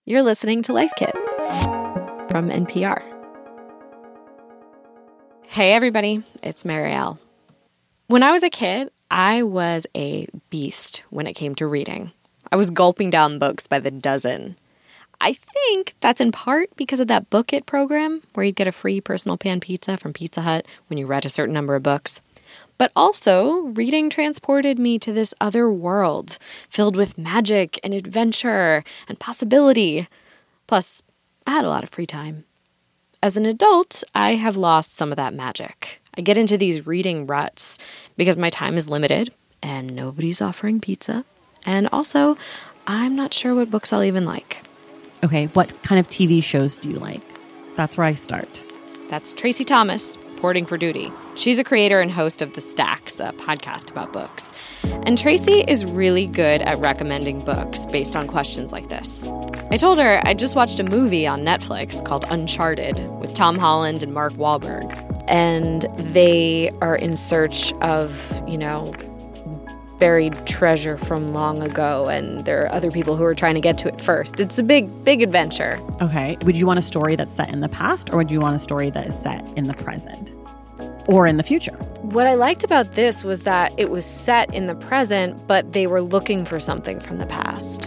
You're listening to Life Kit from NPR. Hey everybody, it's Marielle. When I was a kid, I was a beast when it came to reading. I was gulping down books by the dozen. I think that's in part because of that Book It program where you'd get a free personal pan pizza from Pizza Hut when you read a certain number of books. But also, reading transported me to this other world filled with magic and adventure and possibility. Plus, I had a lot of free time. As an adult, I have lost some of that magic. I get into these reading ruts because my time is limited and nobody's offering pizza. And also, I'm not sure what books I'll even like. Okay, what kind of TV shows do you like? That's where I start. That's Tracy Thomas, reporting for duty. She's a creator and host of The Stacks, a podcast about books. And Tracy is really good at recommending books based on questions like this. I told her I just watched a movie on Netflix called Uncharted with Tom Holland and Mark Wahlberg. And they are in search of, buried treasure from long ago, and there are other people who are trying to get to it first. It's a big adventure. Okay. Would you want a story that's set in the past, or would you want a story that is set in the present or in the future? What I liked about this was that it was set in the present, but they were looking for something from the past.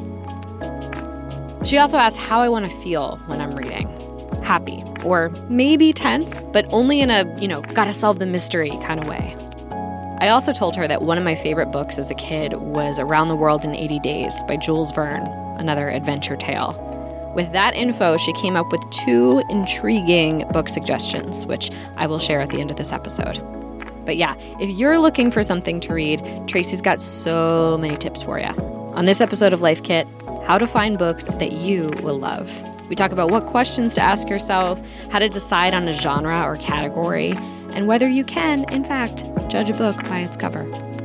She also asked how I want to feel when I'm reading. Happy, or maybe tense, but only in a, gotta solve the mystery kind of way. I also told her that one of my favorite books as a kid was Around the World in 80 Days by Jules Verne, another adventure tale. With that info, she came up with 2 intriguing book suggestions, which I will share at the end of this episode. But yeah, if you're looking for something to read, Tracy's got so many tips for you. On this episode of Life Kit, how to find books that you will love. We talk about what questions to ask yourself, how to decide on a genre or category, and whether you can, in fact, judge a book by its cover.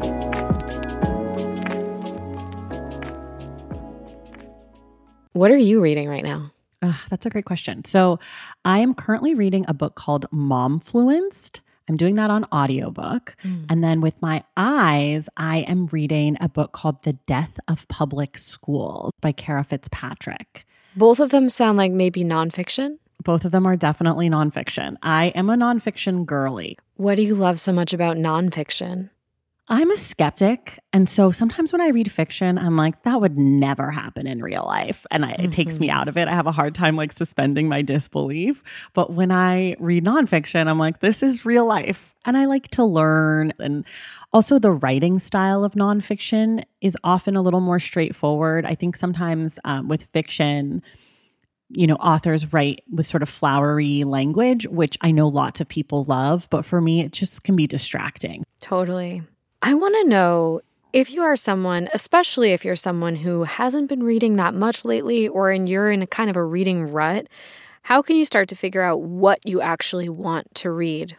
What are you reading right now? That's a great question. So I am currently reading a book called Momfluenced. I'm doing that on audiobook. And then with my eyes, I am reading a book called The Death of Public Schools by Kara Fitzpatrick. Both of them sound like maybe nonfiction? Both of them are definitely nonfiction. I am a nonfiction girly. What do you love so much about nonfiction? I'm a skeptic. And so sometimes when I read fiction, I'm like, that would never happen in real life. And it takes me out of it. I have a hard time suspending my disbelief. But when I read nonfiction, I'm like, this is real life. And I like to learn. And also the writing style of nonfiction is often a little more straightforward. I think sometimes with fiction, authors write with sort of flowery language, which I know lots of people love, but for me, it just can be distracting. Totally. I want to know if you are someone, especially if you're someone who hasn't been reading that much lately, or you're in a kind of a reading rut, how can you start to figure out what you actually want to read?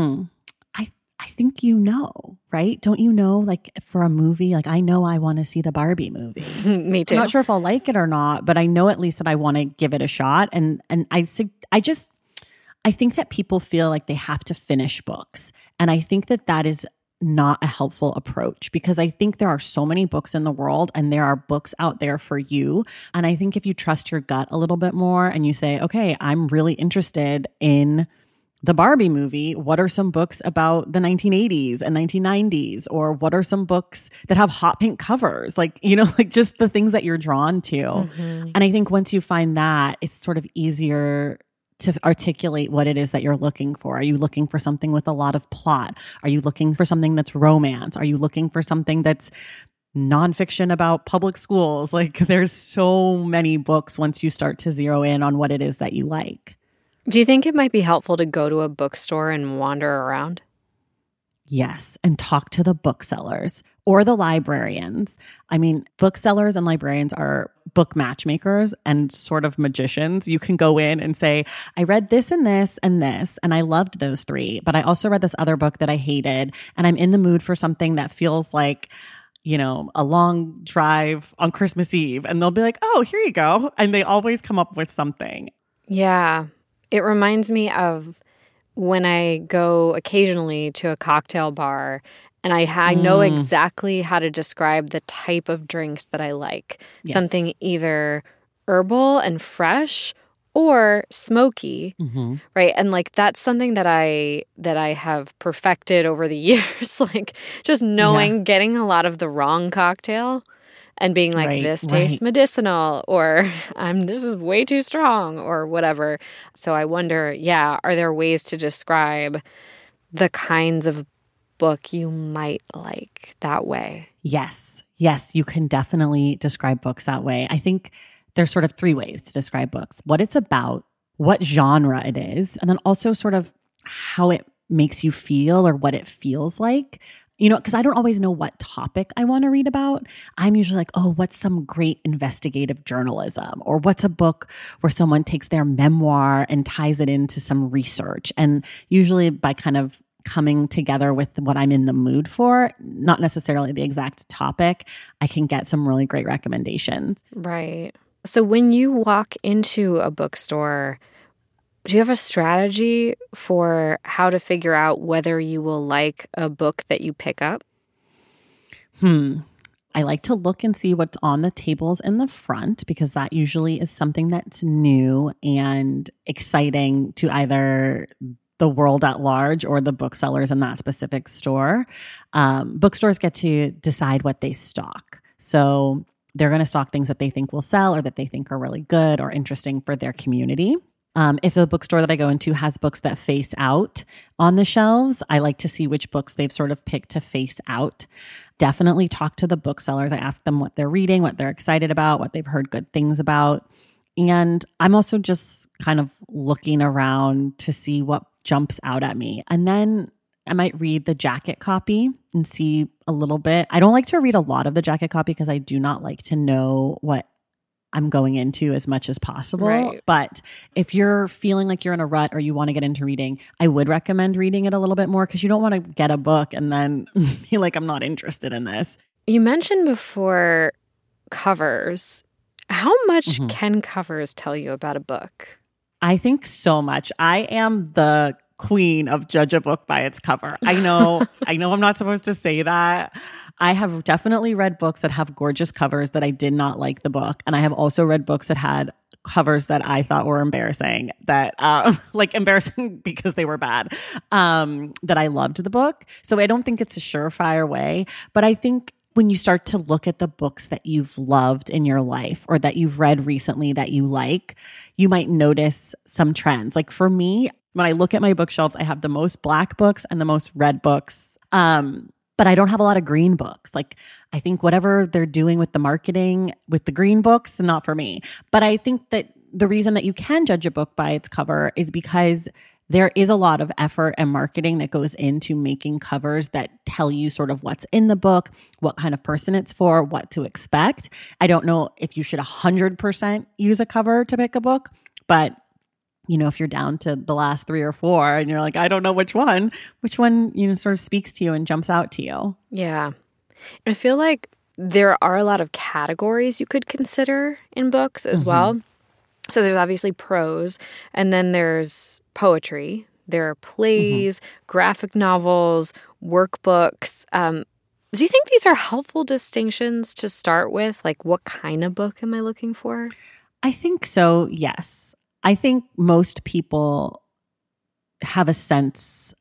I think right? Don't you know, for a movie, I know I want to see the Barbie movie. Me too. I'm not sure if I'll like it or not, but I know at least that I want to give it a shot. And I think that people feel like they have to finish books. And I think that is not a helpful approach, because I think there are so many books in the world and there are books out there for you. And I think if you trust your gut a little bit more and you say, okay, I'm really interested in the Barbie movie, what are some books about the 1980s and 1990s? Or what are some books that have hot pink covers? Just the things that you're drawn to. Mm-hmm. And I think once you find that, it's sort of easier to articulate what it is that you're looking for. Are you looking for something with a lot of plot? Are you looking for something that's romance? Are you looking for something that's nonfiction about public schools? There's so many books once you start to zero in on what it is that you like. Do you think it might be helpful to go to a bookstore and wander around? Yes, and talk to the booksellers or the librarians. I mean, booksellers and librarians are book matchmakers and sort of magicians. You can go in and say, I read this, and I loved those 3, but I also read this other book that I hated, and I'm in the mood for something that feels like, a long drive on Christmas Eve. And they'll be like, oh, here you go. And they always come up with something. Yeah. It reminds me of when I go occasionally to a cocktail bar and I know exactly how to describe the type of drinks that I like. Yes. Something either herbal and fresh or smoky, Mm-hmm. right? And like that's something that I have perfected over the years, like just knowing, getting a lot of the wrong cocktail and being like, Right, this tastes right. medicinal, or this is way too strong, or whatever. So I wonder, are there ways to describe the kinds of book you might like that way? Yes. Yes, you can definitely describe books that way. I think there's sort of three ways to describe books: what it's about, what genre it is, and then also sort of how it makes you feel or what it feels like. Because I don't always know what topic I want to read about. I'm usually like, oh, what's some great investigative journalism? Or what's a book where someone takes their memoir and ties it into some research? And usually by kind of coming together with what I'm in the mood for, not necessarily the exact topic, I can get some really great recommendations. Right. So when you walk into a bookstore, do you have a strategy for how to figure out whether you will like a book that you pick up? I like to look and see what's on the tables in the front, because that usually is something that's new and exciting to either the world at large or the booksellers in that specific store. Bookstores get to decide what they stock. So they're going to stock things that they think will sell or that they think are really good or interesting for their community. If the bookstore that I go into has books that face out on the shelves, I like to see which books they've sort of picked to face out. Definitely talk to the booksellers. I ask them what they're reading, what they're excited about, what they've heard good things about. And I'm also just kind of looking around to see what jumps out at me. And then I might read the jacket copy and see a little bit. I don't like to read a lot of the jacket copy because I do not like to know what I'm going into as much as possible. Right. But if you're feeling like you're in a rut or you want to get into reading, I would recommend reading it a little bit more, because you don't want to get a book and then feel like I'm not interested in this. You mentioned before covers. How much can covers tell you about a book? I think so much. I am the queen of judge a book by its cover. I know I'm not supposed to say that. I have definitely read books that have gorgeous covers that I did not like the book. And I have also read books that had covers that I thought were embarrassing, that like embarrassing because they were bad, that I loved the book. So I don't think it's a surefire way, but I think when you start to look at the books that you've loved in your life or that you've read recently that you like, you might notice some trends. Like for me, when I look at my bookshelves, I have the most black books and the most red books. But I don't have a lot of green books. Like I think whatever they're doing with the marketing with the green books, not for me. But I think that the reason that you can judge a book by its cover is because there is a lot of effort and marketing that goes into making covers that tell you sort of what's in the book, what kind of person it's for, what to expect. I don't know if you should 100% use a cover to pick a book, but if you're down to the last 3 or 4 and you're like, I don't know which one, sort of speaks to you and jumps out to you. Yeah. I feel like there are a lot of categories you could consider in books as well. So there's obviously prose, and then there's poetry. There are plays, graphic novels, workbooks. Do you think these are helpful distinctions to start with? Like, what kind of book am I looking for? I think so, yes. I think most people have a sense,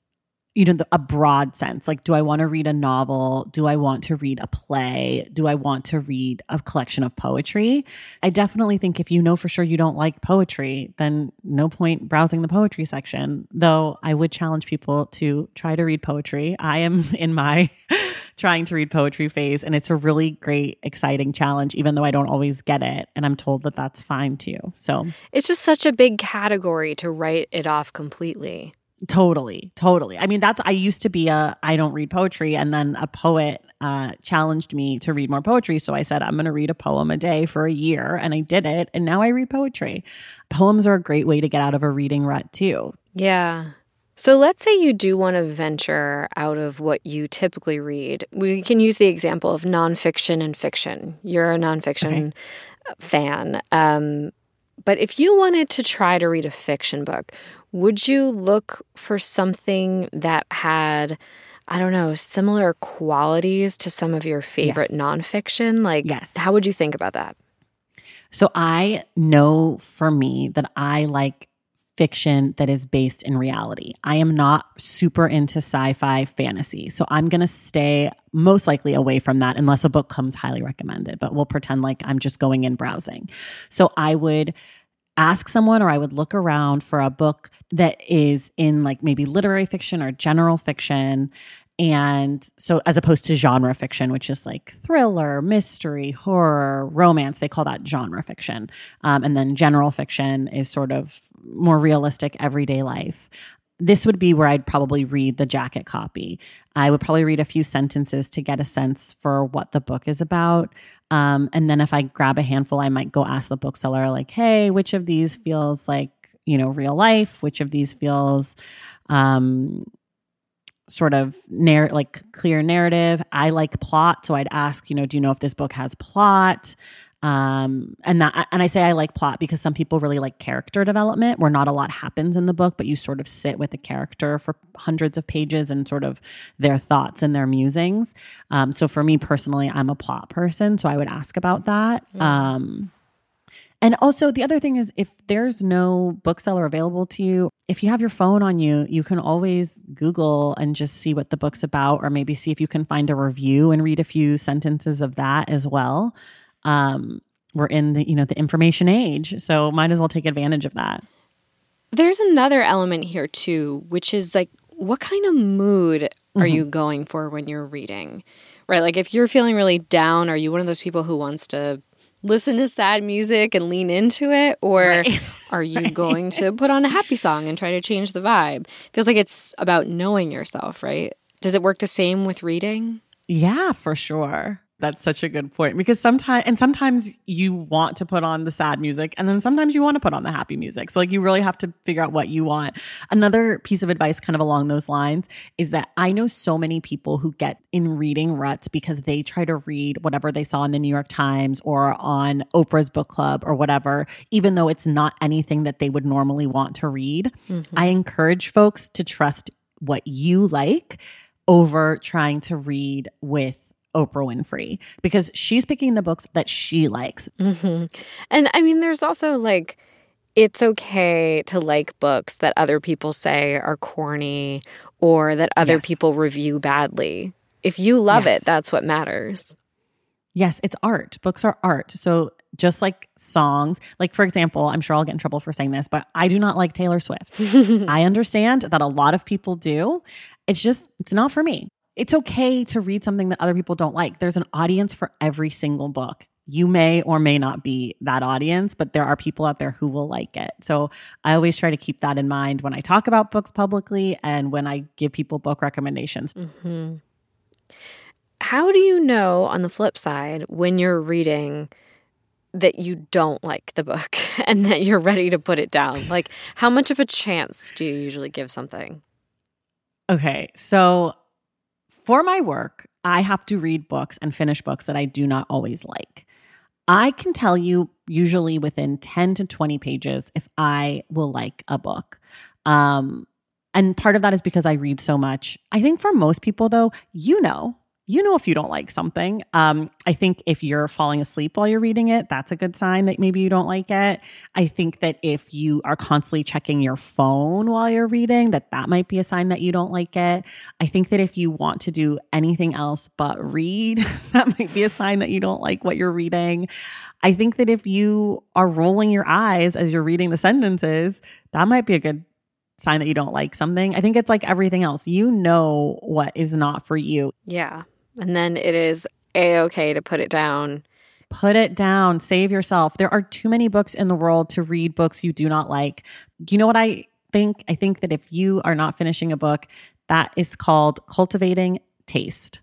a broad sense. Like, do I want to read a novel? Do I want to read a play? Do I want to read a collection of poetry? I definitely think if you know for sure you don't like poetry, then no point browsing the poetry section. Though I would challenge people to try to read poetry. I am in my trying to read poetry phase, and it's a really great, exciting challenge, even though I don't always get it. And I'm told that that's fine too. So it's just such a big category to write it off completely. Totally. I mean, I used to be I don't read poetry, and then a poet challenged me to read more poetry. So I said, I'm going to read a poem a day for a year, and I did it. And now I read poetry. Poems are a great way to get out of a reading rut too. Yeah. So let's say you do want to venture out of what you typically read. We can use the example of nonfiction and fiction. You're a nonfiction fan. But if you wanted to try to read a fiction book, would you look for something that had, I don't know, similar qualities to some of your favorite nonfiction? Like, yes. How would you think about that? So I know for me that I like fiction that is based in reality. I am not super into sci-fi fantasy. So I'm going to stay most likely away from that unless a book comes highly recommended, but we'll pretend like I'm just going in browsing. So I would ask someone, or I would look around for a book that is in like maybe literary fiction or general fiction. And so as opposed to genre fiction, which is like thriller, mystery, horror, romance, they call that genre fiction. And then general fiction is sort of more realistic everyday life. This would be where I'd probably read the jacket copy. I would probably read a few sentences to get a sense for what the book is about. And then if I grab a handful, I might go ask the bookseller like, hey, which of these feels like, real life? Which of these feels sort of clear narrative? I like plot. So I'd ask, do you know if this book has plot? And I say I like plot because some people really like character development where not a lot happens in the book, but you sort of sit with a character for hundreds of pages and sort of their thoughts and their musings. So for me personally, I'm a plot person. So I would ask about that. Mm. And also the other thing is if there's no bookseller available to you, if you have your phone on you, you can always Google and just see what the book's about, or maybe see if you can find a review and read a few sentences of that as well. We're in the information age, so might as well take advantage of that. There's another element here too, which is like, what kind of mood are you going for when you're reading, right? Like if you're feeling really down, are you one of those people who wants to listen to sad music and lean into it? Or are you going to put on a happy song and try to change the vibe? Feels like it's about knowing yourself, right? Does it work the same with reading? Yeah, for sure. That's such a good point, because sometimes you want to put on the sad music and then sometimes you want to put on the happy music. So like you really have to figure out what you want. Another piece of advice kind of along those lines is that I know so many people who get in reading ruts because they try to read whatever they saw in the New York Times or on Oprah's book club or whatever, even though it's not anything that they would normally want to read. Mm-hmm. I encourage folks to trust what you like over trying to read with Oprah Winfrey, because she's picking the books that she likes. Mm-hmm. And I mean, there's also like, it's okay to like books that other people say are corny or that other people review badly. If you love it, that's what matters. Yes, it's art. Books are art. So just like songs, like for example, I'm sure I'll get in trouble for saying this, but I do not like Taylor Swift. I understand that a lot of people do. It's not for me. It's okay to read something that other people don't like. There's an audience for every single book. You may or may not be that audience, but there are people out there who will like it. So I always try to keep that in mind when I talk about books publicly and when I give people book recommendations. Mm-hmm. How do you know, on the flip side, when you're reading that you don't like the book and that you're ready to put it down? Like, how much of a chance do you usually give something? Okay, so for my work, I have to read books and finish books that I do not always like. I can tell you usually within 10 to 20 pages if I will like a book. And part of that is because I read so much. I think for most people, though, you know if you don't like something. I think if you're falling asleep while you're reading it, that's a good sign that maybe you don't like it. I think that if you are constantly checking your phone while you're reading, that might be a sign that you don't like it. I think that if you want to do anything else but read, that might be a sign that you don't like what you're reading. I think that if you are rolling your eyes as you're reading the sentences, that might be a good sign that you don't like something. I think it's like everything else. You know what is not for you. Yeah. And then it is A-okay to put it down. Put it down. Save yourself. There are too many books in the world to read books you do not like. You know what I think? I think that if you are not finishing a book, that is called cultivating taste.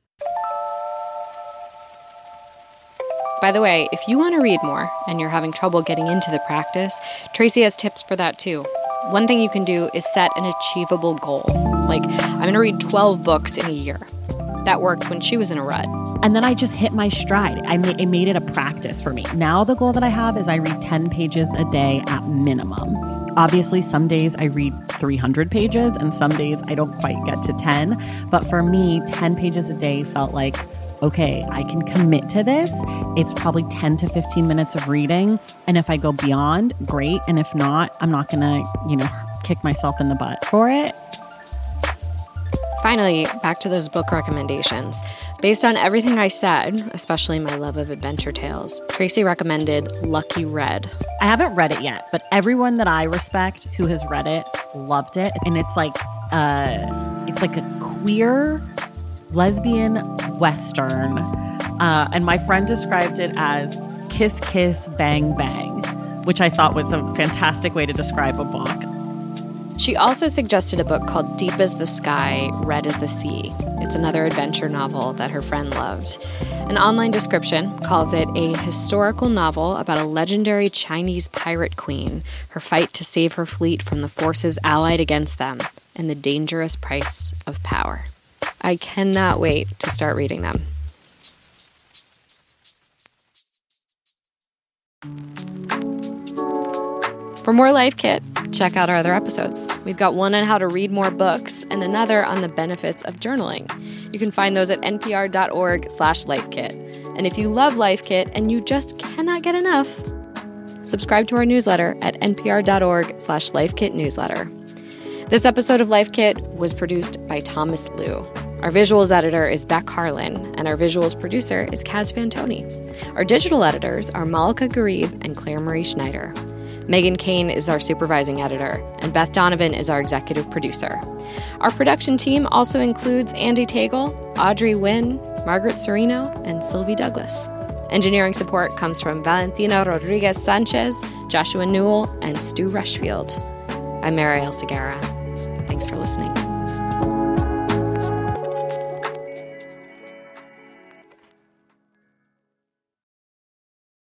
By the way, if you want to read more and you're having trouble getting into the practice, Tracy has tips for that too. One thing you can do is set an achievable goal. Like, I'm going to read 12 books in a year. That worked when she was in a rut. And then I just hit my stride. I made it a practice for me. Now the goal that I have is I read 10 pages a day at minimum. Obviously, some days I read 300 pages and some days I don't quite get to 10. But for me, 10 pages a day felt like okay, I can commit to this. It's probably 10 to 15 minutes of reading. And if I go beyond, great. And if not, I'm not going to, kick myself in the butt for it. Finally, back to those book recommendations. Based on everything I said, especially my love of adventure tales, Tracy recommended Lucky Red. I haven't read it yet, but everyone that I respect who has read it loved it. And it's like a queer lesbian Western. And my friend described it as kiss, kiss, bang, bang, which I thought was a fantastic way to describe a book. She also suggested a book called Deep as the Sky, Red as the Sea. It's another adventure novel that her friend loved. An online description calls it a historical novel about a legendary Chinese pirate queen, her fight to save her fleet from the forces allied against them, and the dangerous price of power. I cannot wait to start reading them. For more Life Kit, check out our other episodes. We've got one on how to read more books and another on the benefits of journaling. You can find those at npr.org/lifekit. And if you love Life Kit and you just cannot get enough, subscribe to our newsletter at npr.org/lifekitnewsletter. This episode of Life Kit was produced by Thomas Liu. Our visuals editor is Beck Harlan, and our visuals producer is Kaz Fantoni. Our digital editors are Malika Garib and Claire Marie Schneider. Megan Kane is our supervising editor, and Beth Donovan is our executive producer. Our production team also includes Andy Tagle, Audrey Wynn, Margaret Serino, and Sylvie Douglas. Engineering support comes from Valentina Rodriguez Sanchez, Joshua Newell, and Stu Rushfield. I'm Marielle Segarra. Thanks for listening.